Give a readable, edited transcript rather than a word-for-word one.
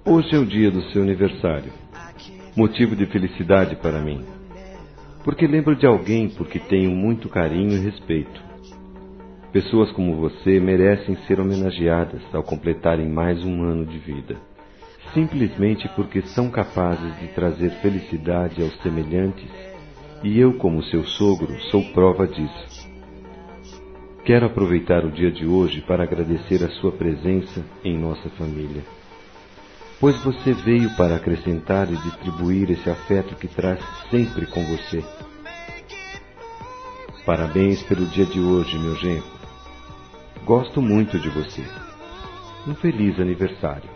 Hoje é o dia do seu aniversário, motivo de felicidade para mim, porque lembro de alguém por que tenho muito carinho e respeito. Pessoas como você merecem ser homenageadas ao completarem mais um ano de vida, simplesmente porque são capazes de trazer felicidade aos semelhantes, e eu, como seu sogro, sou prova disso. Quero aproveitar o dia de hoje para agradecer a sua presença em nossa família, pois você veio para acrescentar e distribuir esse afeto que traz sempre com você. Parabéns pelo dia de hoje, meu genro. Gosto muito de você. Um feliz aniversário.